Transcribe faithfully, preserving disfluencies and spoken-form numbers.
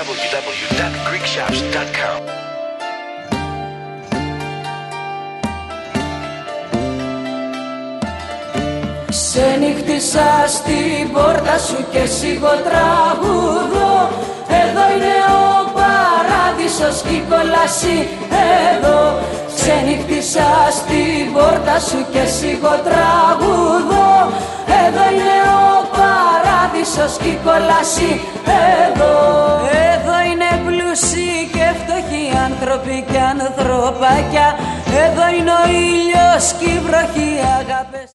double-u double-u double-u dot greek shops dot com. Ξενύχτησα στην πόρτα σου και σιγοτραγουδώ. Εδώ είναι ο παράδεισος και η κόλαση εδώ. Ξενύχτησα στην πόρτα σου και σιγοτραγουδώ. Εδώ είναι ο παράδεισος και η κόλαση εδώ. Εδώ είναι πλούσιοι και φτωχοί άνθρωποι και ανθρωπάκια. Εδώ είναι ο ήλιος και η βροχή, αγάπες.